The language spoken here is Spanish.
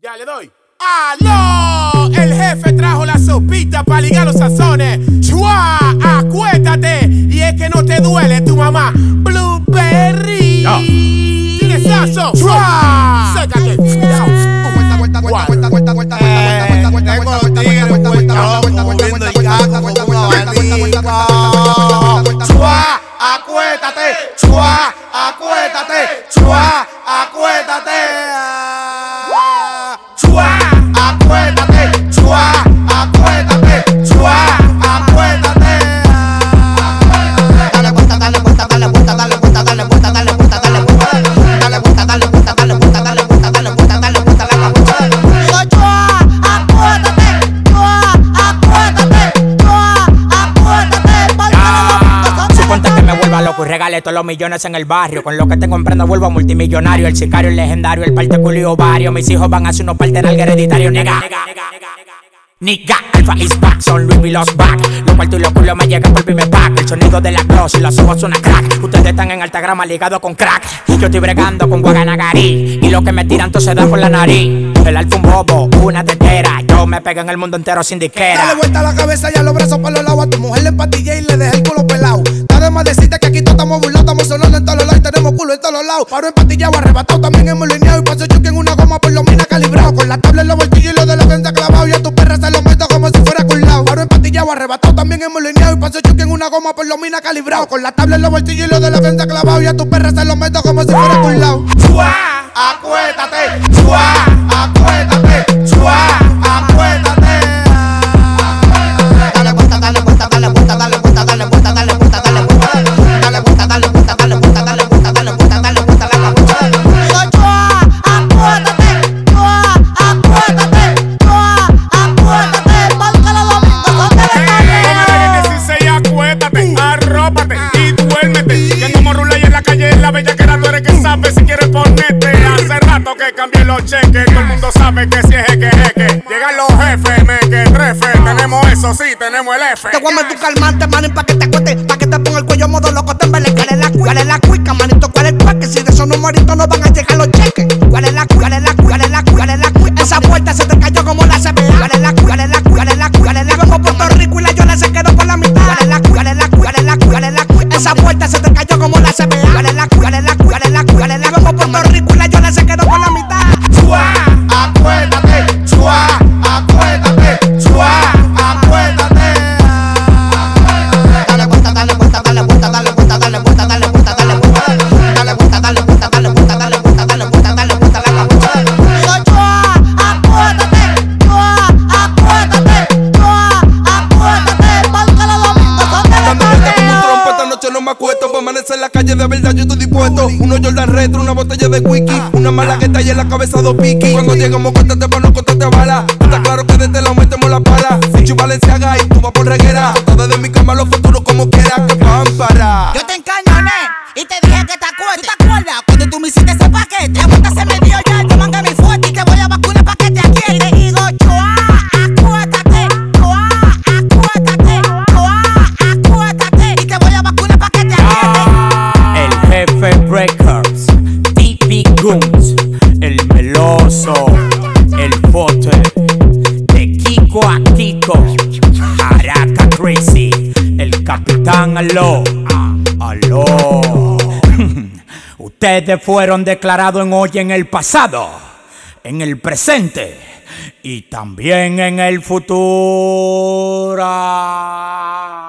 Ya le doy. ¡Aló! El jefe trajo la sopita para ligar los sazones. ¡Chua! ¡Acuéstate! Y es que no te duele tu mamá. Blueberry. No. ¿Tienes sazo? ¡Chua! ¡Sécate! ¡Chua! ¡Acuéstate! ¡Chua! ¡Acuéstate! ¡Chua! ¡Acuéstate! ¡Chua! ¡Acuéstate! ¡Chua! ¡Acuéstate! ¡Chua! ¡Acuéstate! Dale vuelta, dale vuelta, dale vuelta, dale vuelta, dale vuelta, dale vuelta, dale vuelta, dale vuelta, dale vuelta, dale vuelta, dale vuelta, dale vuelta, dale vuelta, dale vuelta. Chua, acuéstate, Suponte que me vuelva loco y regale todos los millones en el barrio. Con lo que tengo en prenda vuelvo multimillonario. El sicario, el legendario, el parte culo y ovario. Mis hijos van a hacer unos parte en algo hereditario, nigga. Nigga, Alpha is back, son Louis V los back. Los cuartos y los culos me llegan por el primer pack. El sonido de la gloss y los ojos suenan crack. Ustedes están en alta grama ligados con crack. Yo estoy bregando con Guaganagarí. Y lo que me tiran todo se da por la nariz. El alfa un bobo, una tetera. Yo me pego en el mundo entero sin disquera. Dale vuelta a la cabeza y a los brazos por los lados. A tu mujer le empatillé y le dejé el culo pelado. Nada más decirte que aquí todos estamos burlados. Estamos sonando en todos los lados y tenemos culo en todos los lados. Paro empatillado, arrebatado, también hemos lineado. Y paso choque en una goma por los minas calibrado. Con la tabla en los bolsillos y los de la frente clavado. Y a tu perra se lo meto como si fuera culado. Paro empatillado, arrebatado, también hemos lineado. Y paso choque en una goma por los minas calibrado. Con la tabla en los bolsillos y los de la frente clavado. Y a tu perra se lo meto como si fuera culado. ¡Chua! ¡Acuéstate! ¡Chua! ¡Acuéstate! ¡Chua! ¡Acuéstate! dale vuelta, dale vuelta, dale vuelta, dale vuelta, dale vuelta, dale vuelta, dale vuelta, dale vuelta, dale vuelta, dale vuelta, dale vuelta, dale vuelta, dale vuelta, dale vuelta. Chua, acuéstate, chua, acuéstate, chua, acuéstate, márcalo los minutos de Póngale que si se acuéstate, arrópate y duérmete. Que como rula y en la calle en la bella que tú eres que sabe si quieres ponerte. Hace rato que cambié los cheques, todo el mundo sabe que si es jeque. Llegan los jefes, me que trefe. Tenemos eso, sí, tenemos el F. Te voy a meter calmante, manín, pa' que te acuestes, pa' que te ponga el cuello modo loco, te embele. ¿Cuál es la cuica, manito? ¿Cuál es el paque? Si de esos numeritos no van a llegar los cheques. ¿Cuál es la cuica? Esa puerta se te cayó como la CBA. ¿Cuál es la vengo a Puerto Rico y la Yola se quedó por la mitad. ¿Cuál es la esa puerta se te cayó como la CBA. ¿Cuál es la vengo a Puerto Rico y la Yola se quedó por la mitad. Chua, acuéstate, chua, acuéstate, chua, acuéstate. dale vuelta, dale vuelta, dale vuelta, dale vuelta, dale vuelta, dale vuelta, dale vuelta, dale vuelta, dale vuelta, dale vuelta, dale vuelta, dale vuelta, dale vuelta, dale vuelta. Chua, acuéstate, chua, acuéstate, chua, acuéstate, márcalo los minutos de Dando vueltas como un trompo, esta noche no me acuesto. Pa' amanecer en la calle de verdad yo estoy dispuesto. Uno Jordan retro, una botella de whisky, una malagueta y en la cabeza dos piqui. Cuando llegamos cuéntate pa' no contarte bala. Está claro que desde la metemos la pala. Gucci Balenciaga y tú vas por reguera. Acostada desde mi cama los futuros como quieras. Que pámpara. Yo te encañoné y te dije que te acuerdes. ¿Tú te acuerdas cuando tú me hiciste ese paquete? La vuelta se me dio ya, yo mangué mi fuerte y te voy a vacunar pa' que te aquietes. Y te digo, chua, acuéstate, chua, acuéstate, chua, acuéstate y te voy a vacunar pa' que te aquietes. El jefe Breakers, TP Guns, el meloso, el bote, de Kiko a Kiko, Araca Crazy, el capitán aló. Ustedes fueron declarados en hoy en el pasado, en el presente y también en el futuro.